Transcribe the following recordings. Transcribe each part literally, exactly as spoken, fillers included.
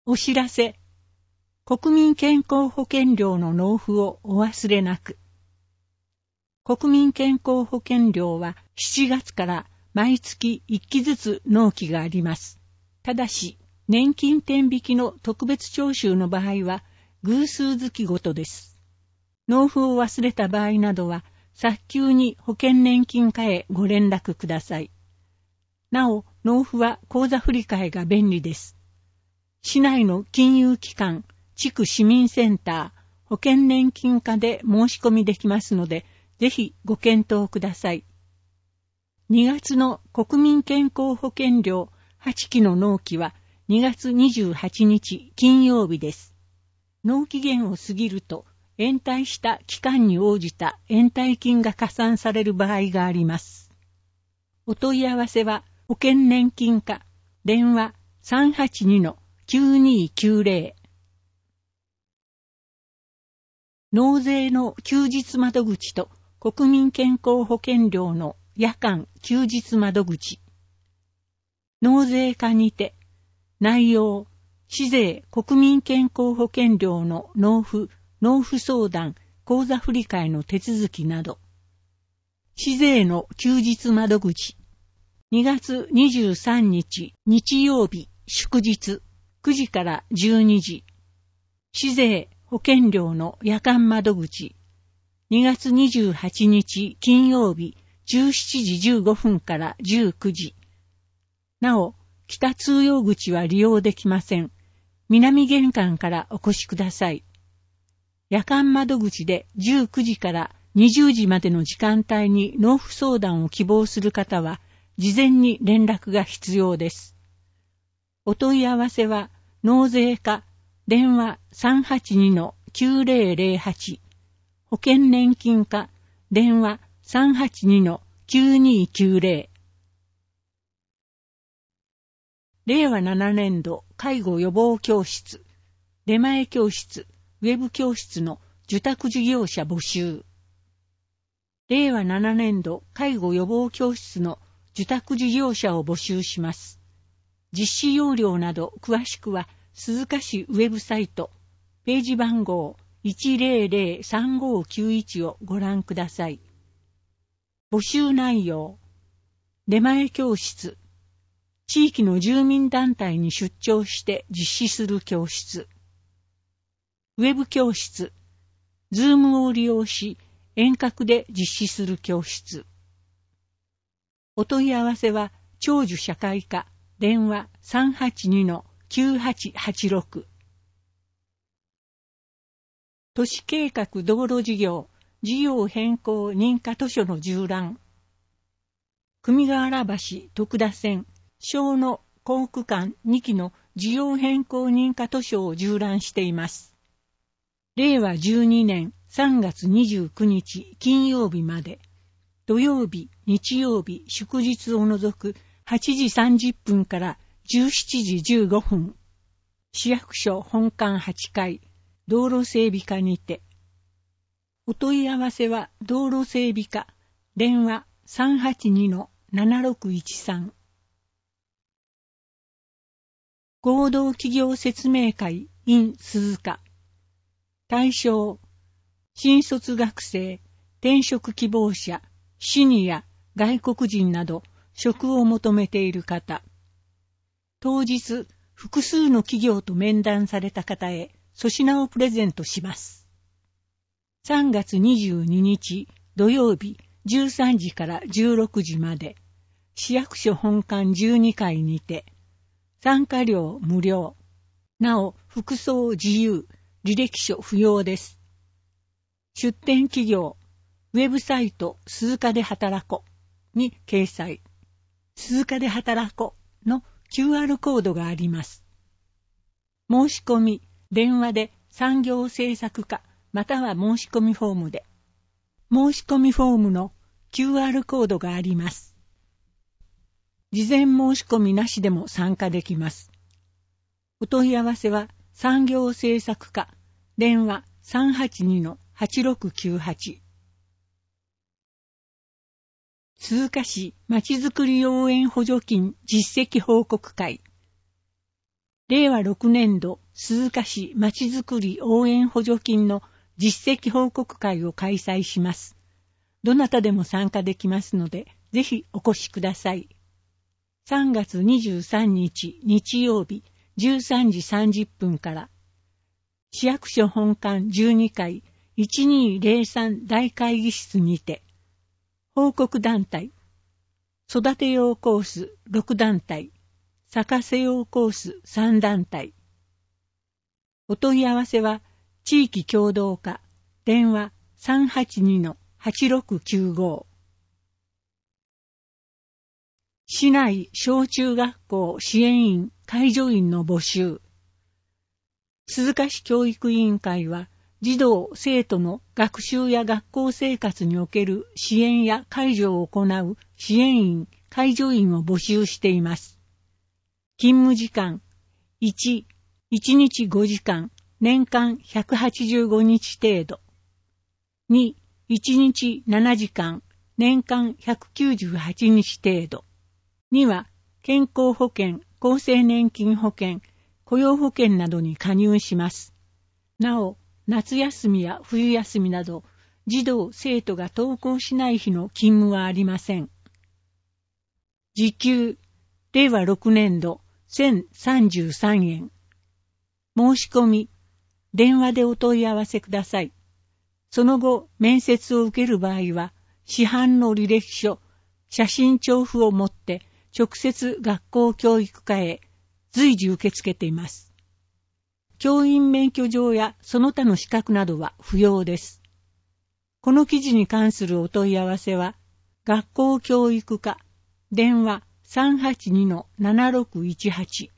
お知らせ。国民健康保険料の納付をお忘れなく。国民健康保険料はしちがつから毎月いっきずつ納期があります。ただし、年金天引きの特別徴収の場合は偶数月ごとです。納付を忘れた場合などは早急に保険年金課へご連絡ください。なお、納付は口座振替が便利です。市内の金融機関、地区市民センター、保険年金課で申し込みできますので、ぜひご検討ください。にがつの国民健康保険料はちきの納期はにがつにじゅうはちにち金曜日です。納期限を過ぎると、延滞した期間に応じた延滞金が加算される場合があります。お問い合わせは保険年金課、電話 さんはちにのきゅうにーきゅうぜろ。納税の休日窓口と国民健康保険料の夜間休日窓口。納税課にて、内容、市税国民健康保険料の納付、納付相談、口座振替の手続きなど。市税の休日窓口。にがつにじゅうさんにち日曜日祝日くじからじゅうにじ。市税保険料の夜間窓口。にがつにじゅうはちにち金曜日じゅうしちじじゅうごふんからじゅうくじ。なお、北通用口は利用できません。南玄関からお越しください。夜間窓口でじゅうくじからにじゅうじまでの時間帯に納付相談を希望する方は、事前に連絡が必要です。お問い合わせは、納税課、電話 さんはちにのきゅうぜろぜろはち、保険年金課、電話 さんはちにのきゅうにーきゅうぜろ。れいわななねんど介護予防教室、出前教室、ウェブ教室の受託事業者募集。れいわななねんど介護予防教室の受託事業者を募集します。実施要領など詳しくは鈴鹿市ウェブサイト、ページ番号 いちぜろぜろさんごきゅういち をご覧ください。募集内容、出前教室、地域の住民団体に出張して実施する教室、ウェブ教室、ズームを利用し遠隔で実施する教室。お問い合わせは長寿社会課、電話 さんはちにのきゅうはちはちろく。都市計画道路事業、事業変更認可図書の縦覧。久米川原橋徳田線、小野港区間にきの事業変更認可図書を縦覧しています。れいわじゅうにねんさんがつにじゅうくにち金曜日まで、土曜日、日曜日、祝日を除くはちじさんじゅっぷんからじゅうしちじじゅうごふん、市役所本館はちかい、道路整備課にて。お問い合わせは道路整備課、電話 さんはちにのななろくいちさん。合同企業説明会 in 鈴鹿。対象、新卒学生、転職希望者、シニア、外国人など職を求めている方。当日、複数の企業と面談された方へ粗品をプレゼントします。さんがつにじゅうににち土曜日じゅうさんじからじゅうろくじまで、市役所本館じゅうにかいにて、参加料無料。なお、服装自由、履歴書不要です。出展企業、ウェブサイト鈴鹿で働こに掲載。鈴鹿で働この キューアール コードがあります。申し込み、電話で産業政策課または申し込みフォームで。申し込みフォームの キューアール コードがあります。事前申し込みなしでも参加できます。お問い合わせは産業政策課、電話 さんはちにのはちろくきゅうはち。鈴鹿市まちづくり応援補助金実績報告会。 れいわろくねんど鈴鹿市まちづくり応援補助金の実績報告会を開催します。どなたでも参加できますので、ぜひお越しください。さんがつにじゅうさんにち日曜日じゅうさんじさんじゅっぷんから、市役所本館じゅうにかいいちにーぜろさん大会議室にて、報告団体、育てようコースろくだんたい、咲かせようコースさんだんたい。お問い合わせは、地域協同課、電話 さんはちにのはちろくきゅうご。市内小中学校支援員・介助員の募集。鈴鹿市教育委員会は、児童・生徒の学習や学校生活における支援や介助を行う支援員・介助員を募集しています。勤務時間いち、いちにちごじかん、年間ひゃくはちじゅうごにち程度。に、いちにちななじかん、年間ひゃくきゅうじゅうはちにち程度。には、健康保険、厚生年金保険、雇用保険などに加入します。なお、夏休みや冬休みなど、児童・生徒が登校しない日の勤務はありません。時給、れいわろくねんどせんさんじゅうさんえん。申し込み、電話でお問い合わせください。その後、面接を受ける場合は、市販の履歴書、写真帳付を持って、直接学校教育課へ随時受け付けています。教員免許状やその他の資格などは不要です。この記事に関するお問い合わせは、学校教育課、電話 さんはちにのななろくいちはち。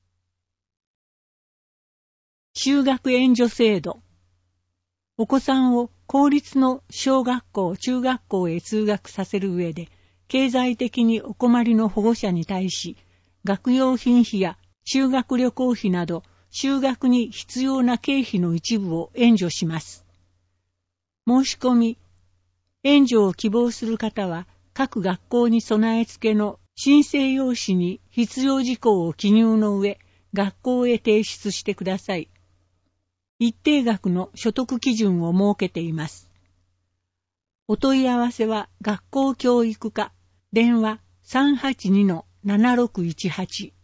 就学援助制度。お子さんを公立の小学校、中学校へ通学させる上で、経済的にお困りの保護者に対し、学用品費や修学旅行費など、就学に必要な経費の一部を援助します。申し込み、援助を希望する方は、各学校に備え付けの申請用紙に必要事項を記入の上、学校へ提出してください。一定額の所得基準を設けています。お問い合わせは学校教育課、電話 さんはちにのななろくいちはち。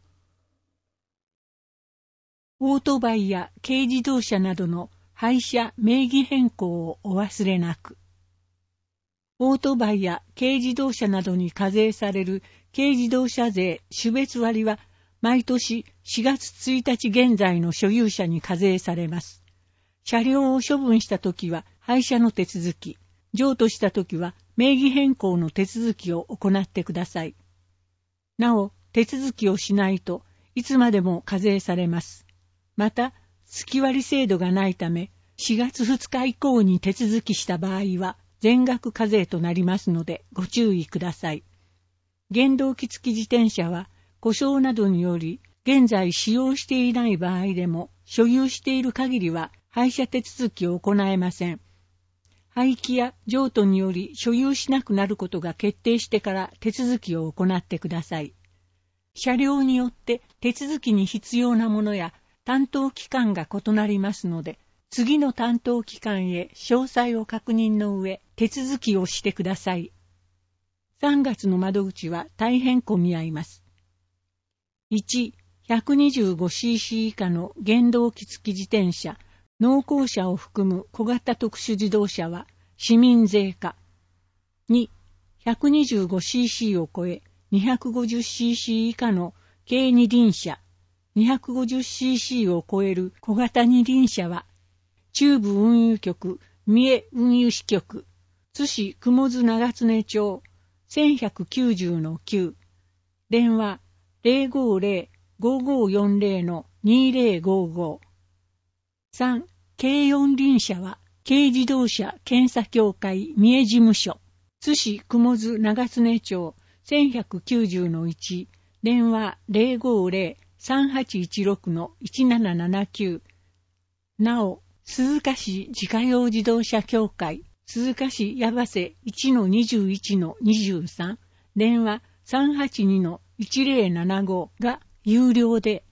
オートバイや軽自動車などの廃車名義変更をお忘れなく。オートバイや軽自動車などに課税される軽自動車税種別割は毎年しがつついたち現在の所有者に課税されます。車両を処分したときは廃車の手続き、譲渡したときは名義変更の手続きを行ってください。なお、手続きをしないといつまでも課税されます。また、月割制度がないため、しがつふつか以降に手続きした場合は全額課税となりますのでご注意ください。原動機付き自転車は故障などにより現在使用していない場合でも所有している限りは廃車手続きを行えません。廃棄や譲渡により所有しなくなることが決定してから手続きを行ってください。車両によって手続きに必要なものや担当機関が異なりますので、次の担当機関へ詳細を確認の上、手続きをしてください。さんがつの窓口は大変混み合います。いち、ひゃくにじゅうごシーシー 以下の原動機付き自転車、農耕車を含む小型特殊自動車は市民税課。に、ひゃくにじゅうごシーシー を超え にひゃくごじゅうシーシー 以下の軽二輪車、にひゃくごじゅうシーシー を超える小型二輪車は中部運輸局、三重運輸支局、津市雲津長常町せんひゃくきゅうじゅうのきゅう、電話 ゼロごゼロ ごごよんゼロ のにゼロごご。さん、軽四輪車は軽自動車検査協会三重事務所、津市雲津長常町せんひゃくきゅうじゅうのいち、電話 ゼロごゼロ さんはちいちろく のいちななななきゅう。なお、鈴鹿市自家用自動車協会、鈴鹿市矢橋 いちのにじゅういちのにじゅうさん、電話 さんはちにのいちゼロななご が有料で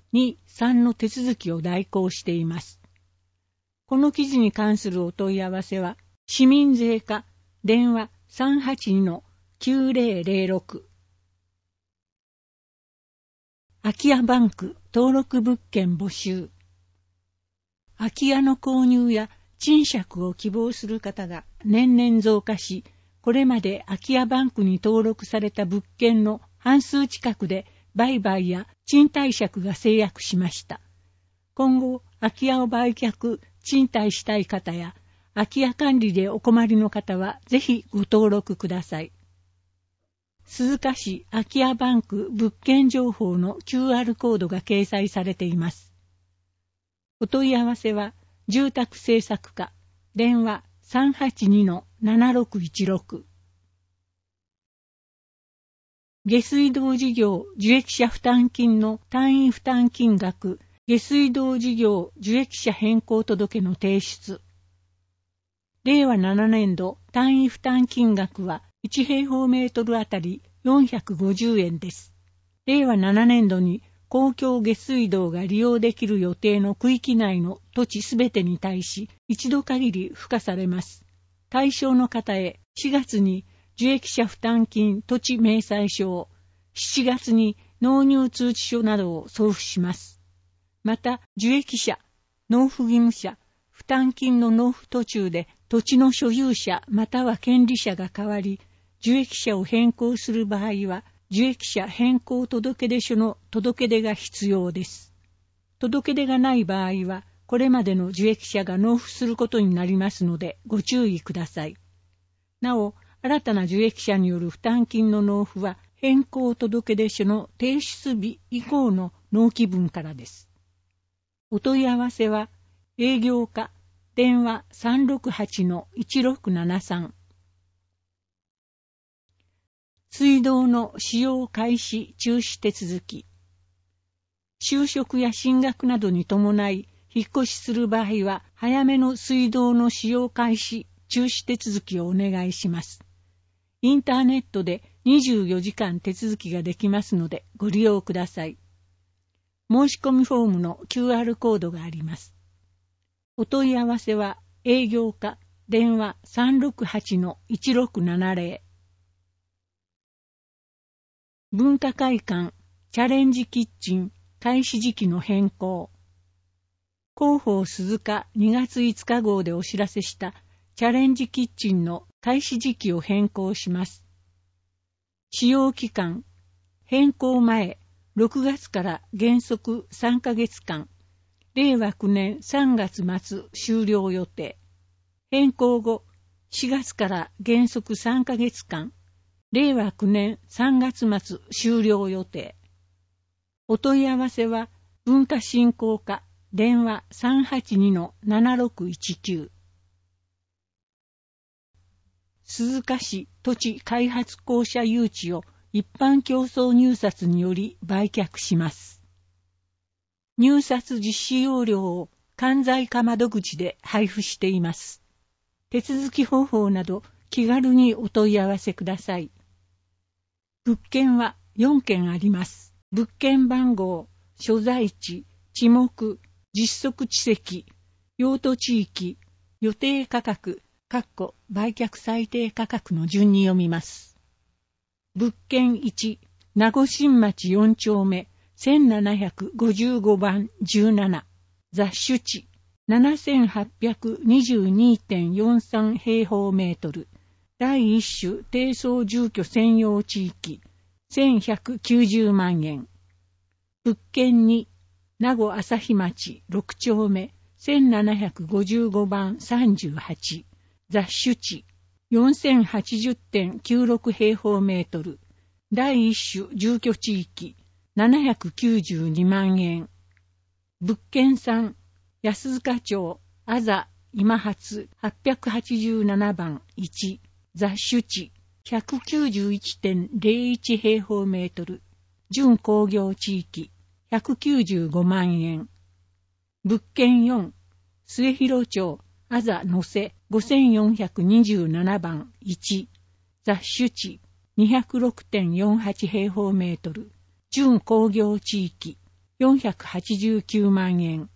に、さんの手続きを代行しています。この記事に関するお問い合わせは、市民税課電話 さんはちにのきゅうぜろぜろろく 空き家バンク登録物件募集。空き家の購入や賃借を希望する方が年々増加し、これまで空き家バンクに登録された物件の半数近くで売買や賃貸借が成約しました。今後、空き家を売却、賃貸したい方や、空き家管理でお困りの方は、ぜひご登録ください。鈴鹿市空き家バンク物件情報の キューアール コードが掲載されています。お問い合わせは、住宅政策課、電話 さんはちにのななろくいちろく。下水道事業受益者負担金の単位負担金額、下水道事業受益者変更届の提出。れいわななねんど単位負担金額はいち平方メートルあたりよんひゃくごじゅうえんです。れいわななねんどに公共下水道が利用できる予定の区域内の土地すべてに対し一度限り付加されます。対象の方へしがつに受益者負担金土地明細書を、しちがつに納入通知書などを送付します。また、受益者、納付義務者、負担金の納付途中で土地の所有者または権利者が変わり、受益者を変更する場合は、受益者変更届出書の届出が必要です。届出がない場合は、これまでの受益者が納付することになりますので、ご注意ください。なお、新たな受益者による負担金の納付は、変更届出書の提出日以降の納期分からです。お問い合わせは、営業課、電話 さんろくはちのいちろくななさん。水道の使用開始中止手続き。就職や進学などに伴い、引っ越しする場合は、早めの水道の使用開始中止手続きをお願いします。インターネットでにじゅうよじかん手続きができますのでご利用ください。申し込みフォームの キューアール コードがあります。お問い合わせは営業課電話 さんろくはちのいちろくななぜろ。文化会館チャレンジキッチン開始時期の変更。広報鈴鹿にがついつか号でお知らせしたチャレンジキッチンの開始時期を変更します。使用期間、変更前、ろくがつから原則さんかげつかん、れいわきゅうねんさんがつ末終了予定。変更後、しがつから原則さんかげつかん、れいわきゅうねんさんがつ末終了予定。お問い合わせは、文化振興課、電話 さんはちにのななろくいちきゅう。鈴鹿市土地開発公社誘致を一般競争入札により売却します。入札実施要領を関西課窓口で配布しています。手続き方法など気軽にお問い合わせください。物件はよんけんあります。物件番号、所在地、地目、実測地積、用途地域、予定価格、括弧売却最低価格の順に読みます。物件いち、名護新町よんちょうめ、せんななひゃくごじゅうごばんじゅうなな、雑種地、ななせんはっぴゃくにじゅうにてんよんさん 平方メートル、第一種低層住居専用地域、せんひゃくきゅうじゅうまんえん。物件に、名護朝日町ろくちょうめ、せんななひゃくごじゅうごばんさんじゅうはち、雑種地、よんせんはちじゅうてんきゅうろく 平方メートル、第一種住居地域、ななひゃくきゅうじゅうにまんえん。物件さん、安塚町、あざ、今発はっぴゃくはちじゅうななばんいち、雑種地、ひゃくきゅうじゅういってんぜろいち 平方メートル、準工業地域、ひゃくきゅうじゅうごまんえん。物件よん、末広町、あざのせごせんよんひゃくにじゅうななばんいち、雑種地 にひゃくろくてんよんはち 平方メートル、準工業地域よんひゃくはちじゅうきゅうまんえん。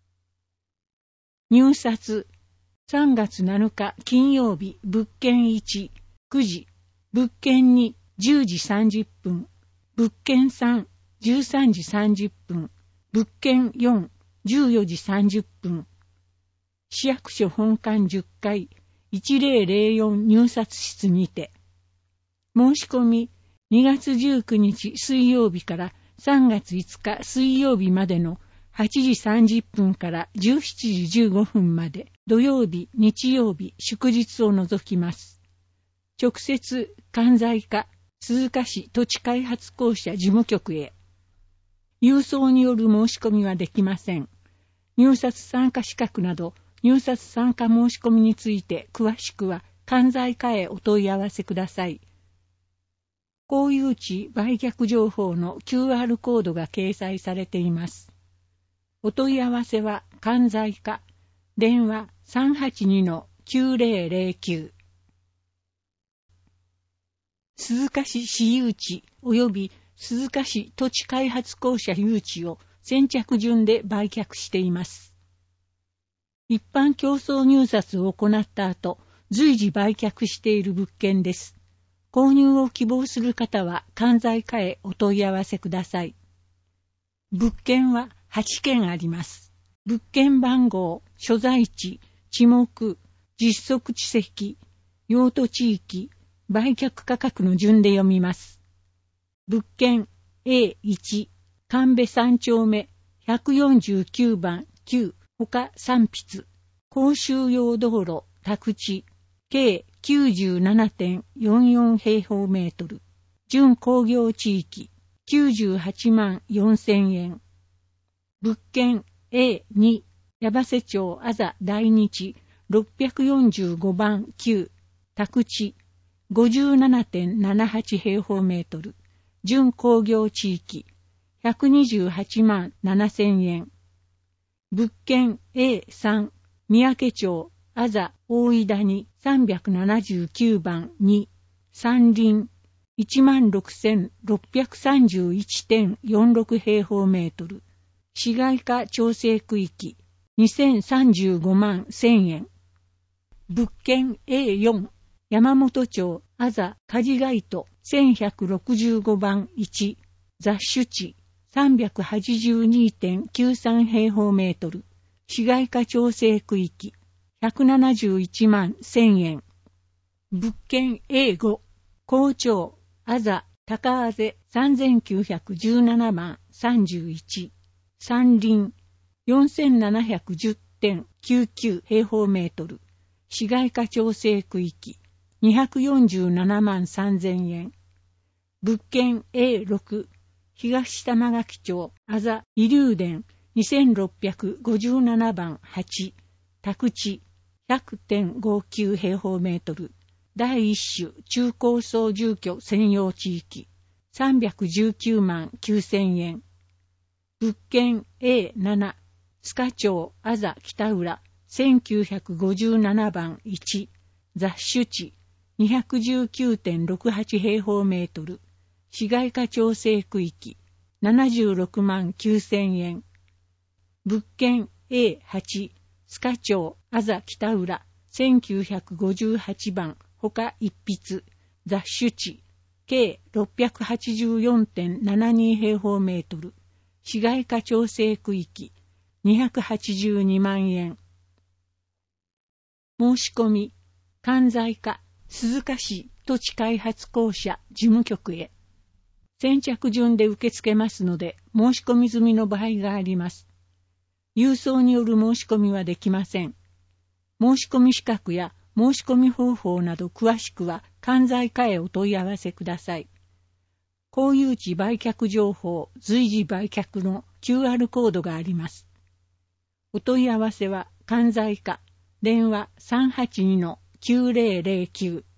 入札さんがつなのか金曜日、物件いち、くじ、物件に、じゅうじさんじゅっぷん、物件さん、じゅうさんじさんじゅっぷん、物件よん、じゅうよじさんじゅっぷん。市役所本館じゅっかい、いちぜろぜろよん入札室にて。申し込み、にがつじゅうくにち水曜日からさんがついつか水曜日までのはちじさんじゅっぷんからじゅうしちじじゅうごふんまで、土曜日、日曜日、祝日を除きます。直接、関西課、鈴鹿市土地開発公社事務局へ。郵送による申し込みはできません。入札参加資格など、入札参加申し込みについて詳しくは、関西課へお問い合わせください。公有地売却情報の キューアール コードが掲載されています。お問い合わせは関西課、電話 さんはちにのきゅうぜろぜろきゅう。鈴鹿市私有地及び鈴鹿市土地開発公社有地を先着順で売却しています。一般競争入札を行った後、随時売却している物件です。購入を希望する方は関西課へお問い合わせください。物件ははちけんあります。物件番号、所在地、地目、実測地積、用途地域、売却価格の順で読みます。物件 エーいち、神戸さんちょうめひゃくよんじゅうきゅうばんきゅう、他さん筆、公衆用道路、宅地、計 きゅうじゅうななてんよんよん 平方メートル、準工業地域、きゅうじゅうはちまんよんせんえん。物件 エーに、矢橋町あざ大日ろっぴゃくよんじゅうごばんきゅう、宅地、ごじゅうななてんななはち 平方メートル、準工業地域、ひゃくにじゅうはちまんななせんえん。物件 エーさん、三宅町、あざ大井谷さんびゃくななじゅうきゅうばんに、山林、いちまんろくせんろっぴゃくさんじゅういちてんよんろく 平方メートル、市街化調整区域、にせんさんじゅうごまんせんえん。物件 エーよん、山本町、あざ梶街都せんひゃくろくじゅうごばんいち、雑種地 さんびゃくはちじゅうにてんきゅうさん 平方メートル、市街化調整区域、ひゃくななじゅういちまんせんえん。物件 エーご、高町、あざ高あぜさんぜんきゅうひゃくじゅうななばんさんじゅういち、山林 よんせんななひゃくじゅうてんきゅうきゅう 平方メートル、市街化調整区域、にひゃくよんじゅうななまんさんぜんえん。物件 エーろく、東玉垣町、あざ医流田にせんろっぴゃくごじゅうななばんはち、宅地 ひゃくてんごきゅう 平方メートル、第一種中高層住居専用地域、さんびゃくじゅうきゅうまんきゅうせんえん。物件 エーなな、須賀町、あざ北浦せんきゅうひゃくごじゅうななばんいち、雑種地 にひゃくじゅうきゅうてんろくはち 平方メートル、市街化調整区域、ななじゅうろくまんきゅうせんえん。物件 エーはち、須賀町、あざ北浦せんきゅうひゃくごじゅうはちばん、他一筆、雑種地、計 ろっぴゃくはちじゅうよんてんななに 平方メートル、市街化調整区域、にひゃくはちじゅうにまんえん。申し込み、関西課、鈴鹿市土地開発公社事務局へ。先着順で受け付けますので、申し込み済みの場合があります。郵送による申し込みはできません。申し込み資格や申し込み方法など詳しくは関西課へお問い合わせください。公有地売却情報随時売却の キューアール コードがあります。お問い合わせは関西課、電話 さんはちにのきゅうぜろぜろきゅう。